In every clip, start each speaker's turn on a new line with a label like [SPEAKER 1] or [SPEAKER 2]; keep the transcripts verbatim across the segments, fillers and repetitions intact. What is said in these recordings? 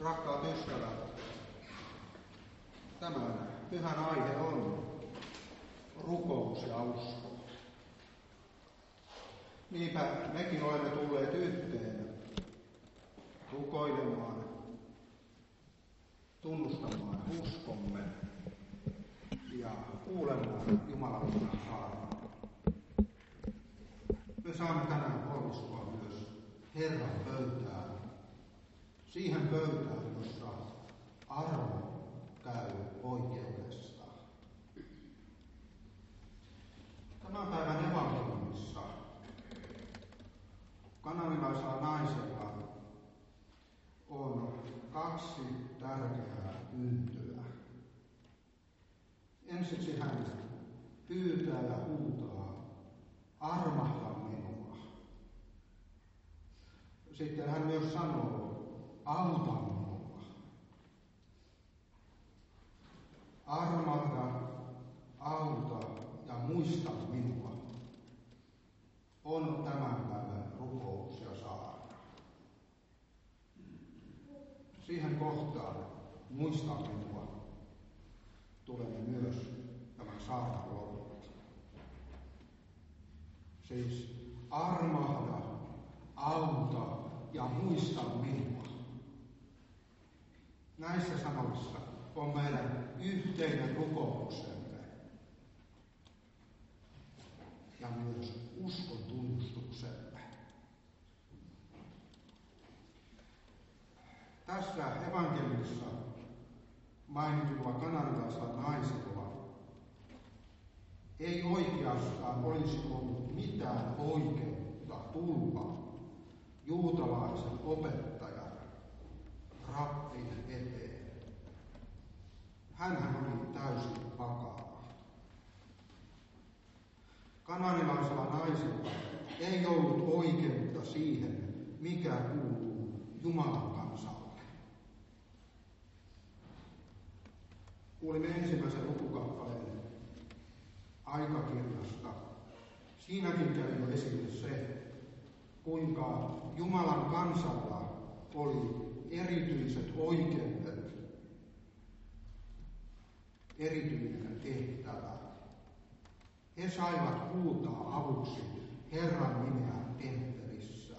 [SPEAKER 1] Rakkaat ystävät, tämän pyhän aihe on rukous ja usko. Niinpä mekin olemme tulleet yhteen rukoilemaan, tunnustamaan uskomme ja kuulemaan Jumalan saarnaa. Me saamme tänään kohdistua myös Herran pöytään, siihen pöytään, jossa armo käy oikeudesta. Tämän päivän evankeliumissa kananilaisella naisella on kaksi tärkeää pyyntöä. Ensiksi hän pyytää ja huutaa, armahda minua. Sitten hän myös sanoo, auta minua. Armahda, auta ja muista minua on tämän päivän rukous ja saarna. Siihen kohtaan, muista minua, tulemme myös tämän saarnan lopulta. Siis armahda, auta ja muista minua. Näissä sanoissa on meidän yhteinen rukouksemme ja myös uskon tunnustuksemme. Tässä evankeliumissa mainitulla kananilaisella naisella ei oikeastaan olisi ollut mitään oikeutta tulla juutalaisen opettajan, rabbin eteen. Hänhän oli täysin vakava. Kananilaisella naisella ei ollut oikeutta siihen, mikä kuuluu Jumalan kansalle. Kuulimme ensimmäisen lukukappaleen aikakirjasta. Siinäkin käy jo esille se, kuinka Jumalan kansalla oli erityiset oikeudet, erityinen tehtävä. He saivat huutaa avuksi Herran nimeä temppelissä.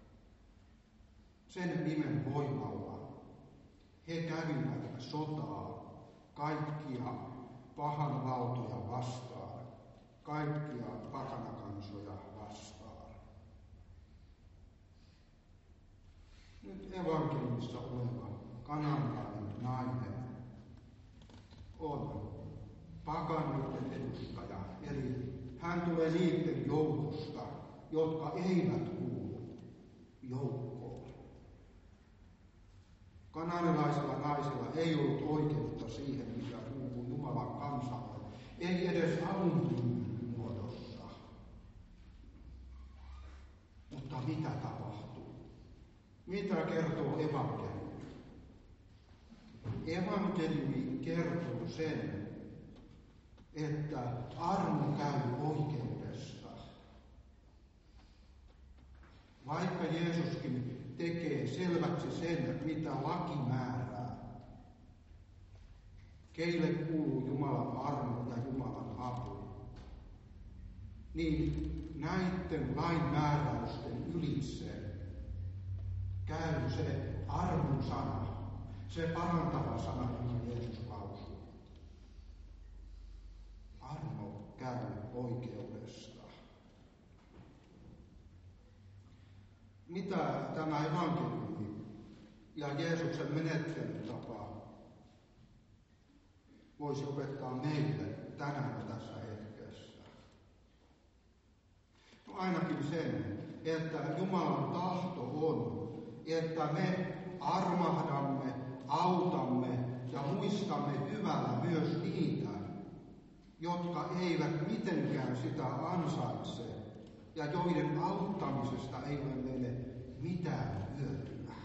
[SPEAKER 1] Sen nimen voimalla he kävivät sotaa kaikkia pahan valtoja vastaan, kaikkia pakanakansoja vastaan. Nyt evankeliumissa oleva kananilainen nainen on pakanoiden edustaja, eli hän tulee niiden joukosta, jotka eivät kuulu joukkoon. Kananilaisella naisella ei ollut oikeutta siihen, mikä kuuluu Jumalan kansalle, ei edes avunpyynnön muodossa. Mutta mitä tapahtuu? Mitä kertoo evankeliumi? Evankeliumi kertoo sen, että armo käy oikeudesta. Vaikka Jeesuskin tekee selväksi sen, mitä laki määrää, keille kuuluu Jumalan armo ja Jumalan apu, niin näiden lain määräysten ylitse käy se armon sana, se parantava sana, jonka Jeesus lausuu. Armo käy oikeudesta. Mitä tämä evankeliumi ja Jeesuksen menettelytapa voisi opettaa meille tänään tässä hetkessä? No ainakin sen, että Jumalan tahto on, että me armahdamme, autamme ja muistamme hyvällä myös niitä, jotka eivät mitenkään sitä ansaitse ja joiden auttamisesta ei ole meille mitään hyötyä.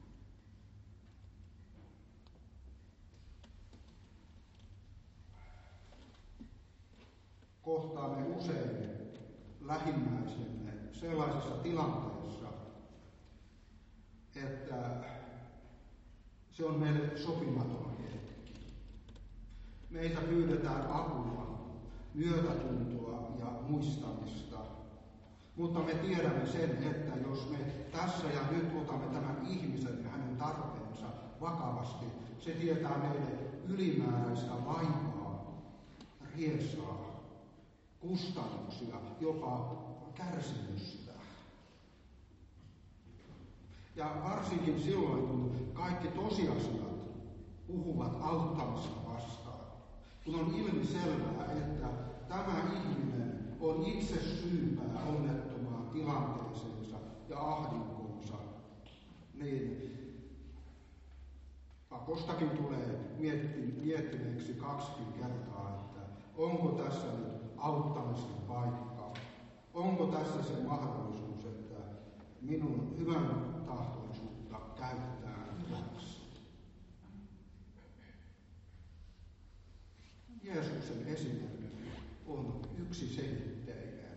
[SPEAKER 1] Kohtaamme usein lähimmäisemme sellaisessa tilanteessa, että Se on meille sopimaton hetki. Meiltä pyydetään apua, myötätuntoa ja muistamista. Mutta me tiedämme sen, että jos me tässä ja nyt otamme tämän ihmisen ja hänen tarpeensa vakavasti, se tietää meille ylimääräistä vaivaa, riesaa, kustannuksia, jopa kärsimystä. Ja varsinkin silloin, kun kaikki tosiasiat puhuvat auttamista vastaan, kun on ilmiselvää, että tämä ihminen on itse syypää onnettomaan tilanteeseensa ja ahdinkoonsa, niin pakostakin tulee miettineeksi kaksikin kertaa, että onko tässä nyt auttamisen paikka, onko tässä se mahdollisuus, että minun hyvän tahtoisuutta käytetään hyväksi. Jeesuksen esimerkki on yksiselitteinen.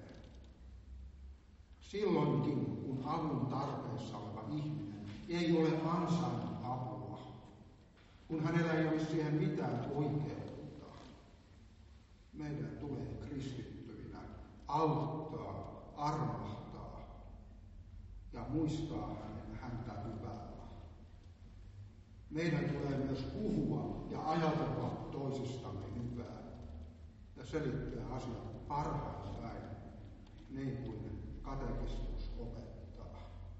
[SPEAKER 1] Silloinkin, kun avun tarpeessa oleva ihminen ei ole ansainnut apua, kun hänellä ei ole siihen mitään oikeutta, meidän tulee kristittyinä auttaa, armahtaa ja muistaa hänen, häntä hyvällä. Meidän tulee myös puhua ja ajatella toisistamme hyvää ja selittää asiat parhain päin, niin kuin katekismus opettaa.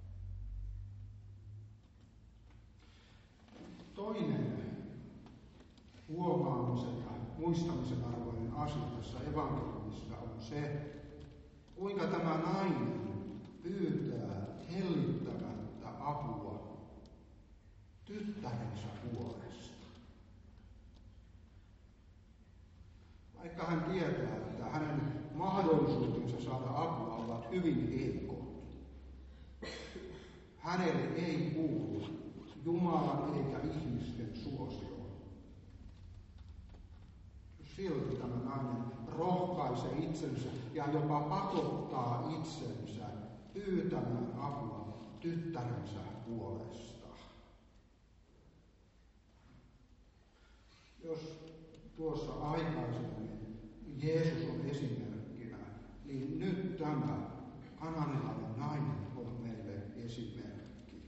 [SPEAKER 1] Toinen huomaamisen ja muistamisen arvoinen asia tässä evankeliumissa on se, kuinka tämä nainen pyytää hellittämättä apua tyttärensä puolesta. Vaikka hän tietää, että hänen mahdollisuutensa saada apua ovat hyvin heikot, hänelle ei kuulu Jumalan eikä ihmisten suosio. Silti tämä nainen rohkaisee itsensä ja jopa pakottaa itsensä pyytämään apua tyttärensä puolesta. Jos tuossa aikaisemmin Jeesus on esimerkkinä, niin nyt tämä kananilainen nainen on meille esimerkki.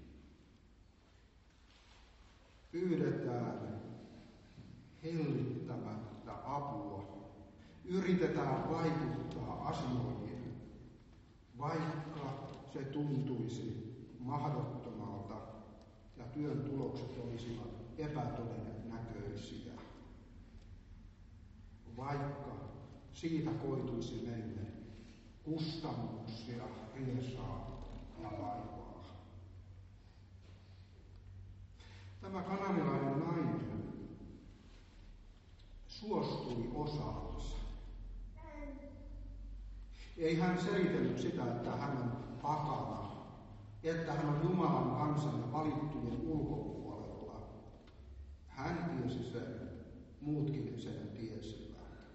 [SPEAKER 1] Pyydetään hellittämättä apua. Yritetään vaikuttaa asioihin, vaikka se tuntuisi mahdottomalta ja työn tulokset olisivat epätodennäköisiä. Vaikka siitä koituisi meille kustannuksia, riesaa ja vaivaa. Tämä kananilainen nainen suostui osaansa. Ei hän selitellyt sitä, että hän on pakana, että hän on Jumalan kansan ja valittujen ulkopuolella. Hän tiesi sen, muutkin sen tiesivät.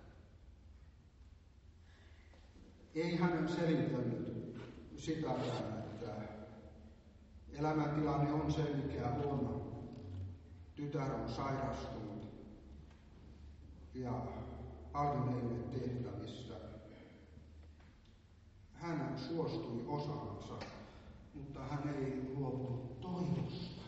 [SPEAKER 1] Ei hän selitellyt sitäkään, että elämäntilanne on se, mikä on. Tytär on sairastunut ja paljon ei ole tehtävissä. Hän suostui osaansa, mutta hän ei luopunut toivosta.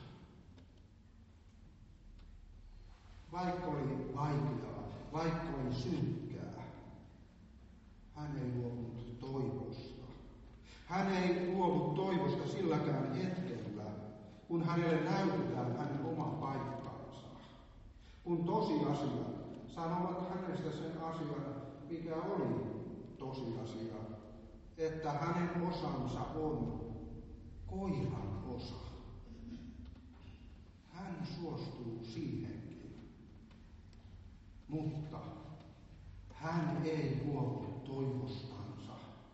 [SPEAKER 1] Vaikka oli vaikeaa, vaikka oli synkkää, hän ei luopunut toivosta. Hän ei luovu toivosta silläkään hetkellä, kun hänelle näytetään hänen oma paikkansa. Kun tosiasiat sanovat hänestä sen asian, mikä oli tosiasia, että hänen osansa on koiran osa. Hän suostuu siihenkin, mutta hän ei luovu toivostansa.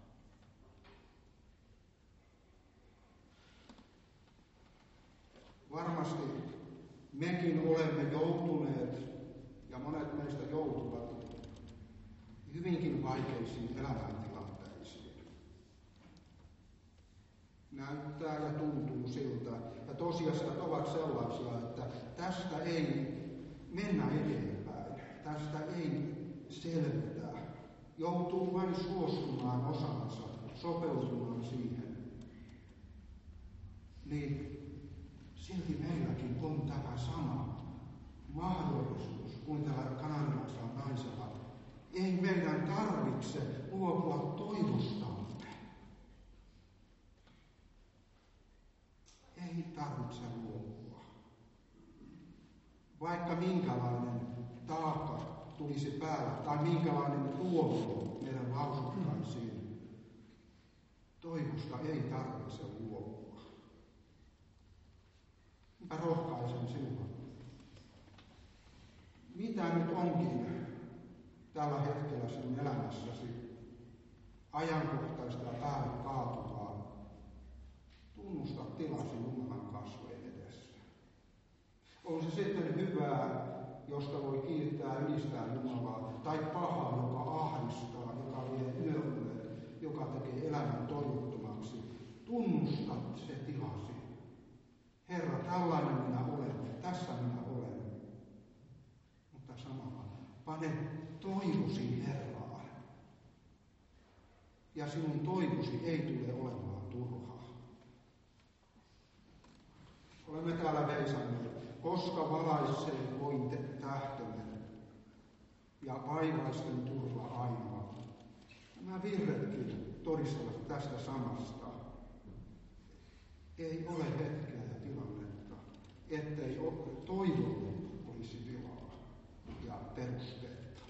[SPEAKER 1] Varmasti mekin olemme joutuneet, ja monet meistä joutuvat, hyvinkin vaikeisiin elämäntilanteisiin. näyttää ja tuntuu siltä. Ja tosiasiat ovat sellaisia, että tästä ei mennä eteenpäin. Tästä ei selvitä. Joutuu vain suostumaan osansa, sopeutumaan siihen. Niin silti meilläkin on tämä sama mahdollisuus kuin tällä kanadalaisella naisella. Ei meidän tarvitse luopua toivostamme. Ei tarvitse luopua. Vaikka minkälainen taakka tulisi päällä tai minkälainen tuomio meidän lausuttaisiin, toivosta ei tarvitse luopua. Mä rohkaisen sinua. Mitä nyt onkin tällä hetkellä sinun elämässäsi ajankohtaista ja päälle kaatuvaa, tunnusta tilasi Jumalan kasvojen edessä. On se sitten hyvää, josta voi kiittää ylistää Jumalaa, tai pahaa, joka ahdistaa, joka vie yöunet, joka tekee elämän toivottomaksi. Tunnustat se tilasi. Herra, tällainen minä olen, tässä minä olen. Mutta samalla pane toivosi Herraan. Ja sinun toivosi ei tule olemaan turhaa. Olemme täällä veisanneet, koska valaisee voin tähtönen ja vaivaisten turva ainoa. Nämä virretkin todistavat tästä samasta. Ei ole hetkeä ja tilannetta, ettei toivolle olisi tilaa ja perusteetta.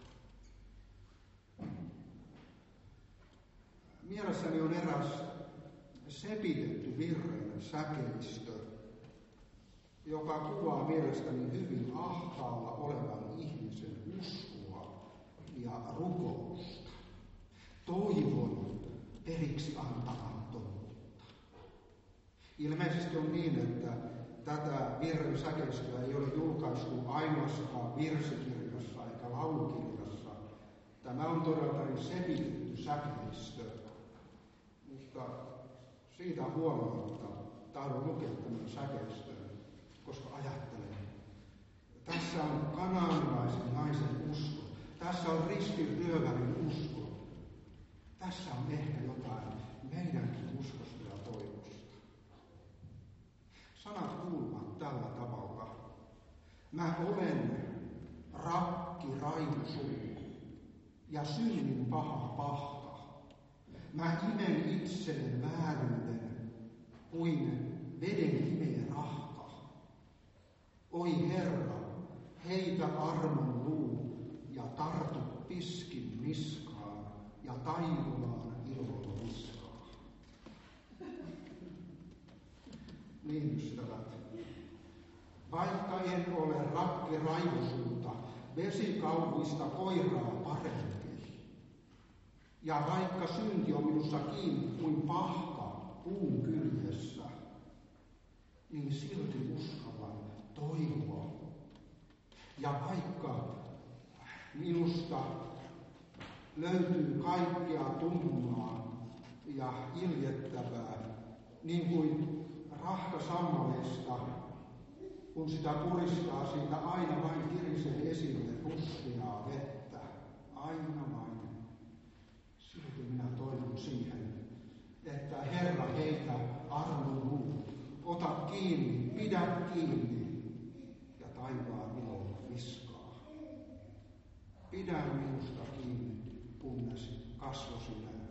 [SPEAKER 1] Mielessäni on eräs sepitetty virren säkeistö, joka kuvaa mielestäni hyvin ahtaalla olevan ihmisen uskoa ja rukousta, toivon periksi antamattomuutta. Ilmeisesti on niin, että tätä virren säkeistöä ei ole julkaistu ainoastaan virsikirjassa eikä laulukirjassa. Tämä on todella sepitetty säkeistö, mutta siitä huolimatta tahdon lukea tämän säkeistön, koska ajattelen, tässä on kanaanilaisen naisen usko, tässä on ristiryövärin usko, tässä on ehkä jotain meidänkin uskosta ja toivosta. Sanat kuuluvat tällä tavalla. Mä olen rakki raivosuun ja synnin paha pahka. Mä imen itseni vääryyden kuin veden imee rahka. Oi Herra, heitä armon luu ja tartu piskin niskaan ja taivuaan ilolla viskaa. Niin ystävät, vaikka en ole rakki raivosuuta, vesikauhuista koiraa parempi, ja vaikka synti on minussa kiinni kuin pahka puun kyljessä, niin silti uskallan toivoa. Ja vaikka minusta löytyy kaikkea tummaa ja iljettävää, niin kuin rahka sammaleesta, kun sitä puristaa, siitä aina vain kirisee esille ruskeaa vettä. Aina vain. Silti minä toivon siihen, että Herra heitä armon luu. Ota kiinni, pidä kiinni ja taivaan ilolla viskaa. Pidä minusta kiinni, kunnes kasvosi näen.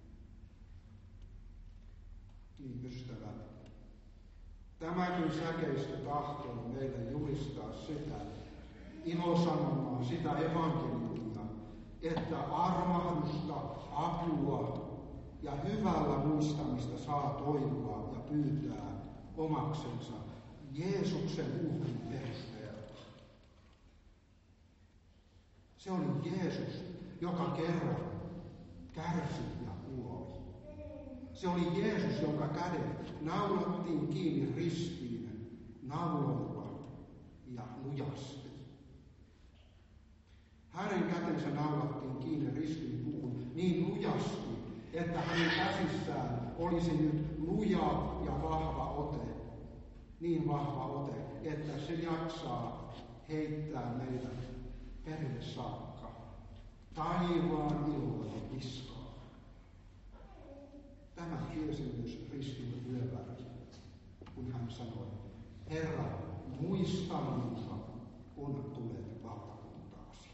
[SPEAKER 1] Niin ystävät, tämäkin säkeistö tahtoo meille julistaa sitä ilosanomaa, sitä evankeliumia, että armahdusta, apua ja hyvällä muistamista saa toivoa ja pyytää omaksensa Jeesuksen uhrin perusteella. Se oli Jeesus, joka kerran kärsi ja kuoli. Se oli Jeesus, jonka kädet naulattiin kiinni ristiin nauloilla ja lujasti. Hänen kätensä naulattiin kiinni ristin puuhun niin lujasti, että hänen käsissään olisi nyt luja ja vahva ote, niin vahva ote, että se jaksaa heittää meidät perille saakka. Taivaan iloinen viskaa. Tämä tiesi myös ristin yövärki, kun hän sanoi, Herra, muista minua, kun tulet valtakuntaasi.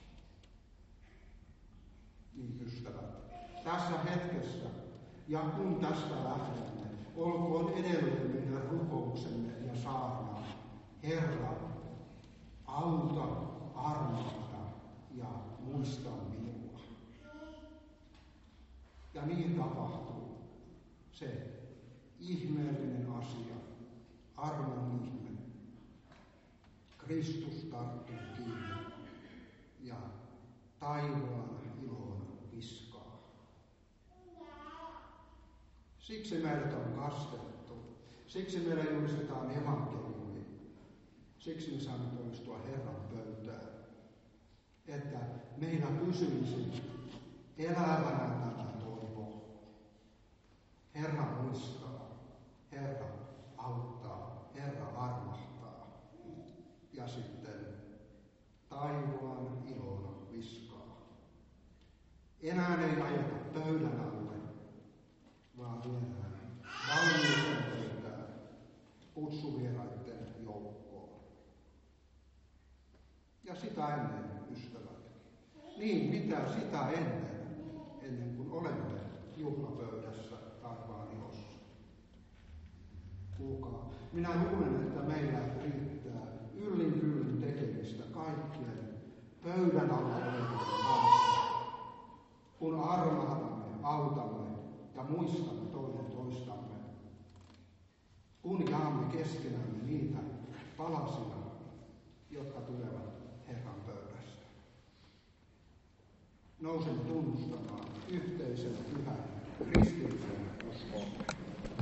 [SPEAKER 1] Niin ystävät, tässä hetkessä ja kun tästä lähdemme, olkoon edelleen meidän rukouksemme ja saarna, Herra, auta, armahda ja muista minua. Ja niin tapahtuu se ihmeellinen asia, armon ihme. Kristus tarttuu kiinni ja taivaan iloon viskaa. Siksi meidät on kastettu. Siksi meillä julistetaan evankeliumi. Siksi me saamme toistua Herran pöytään. Että meillä pysyisi elävänä tämä toivo. Herra muistaa, Herra auttaa, Herra armahtaa. Ja sitten taivaan ilon viskaa. Enää ei ajeta pöydän alle, vaan viedään valmiisen pöytään kutsuvieraiden joukkoon. Ja sitä ennen, ystävät. Niin, mitä sitä ennen, ennen kuin olemme juhlapöydässä taivaan ilossa. Kuulkaa, minä luulen, että meillä riittää yllin kyllin tekemistä kaikkien pöydän alla olevien kanssa, kun armahdamme, autamme ja muistamme toinen toistamme, kun jaamme keskenämme niitä palasia, jotka tulevat Herran pöydästä. Nousemme tunnustamaan yhtä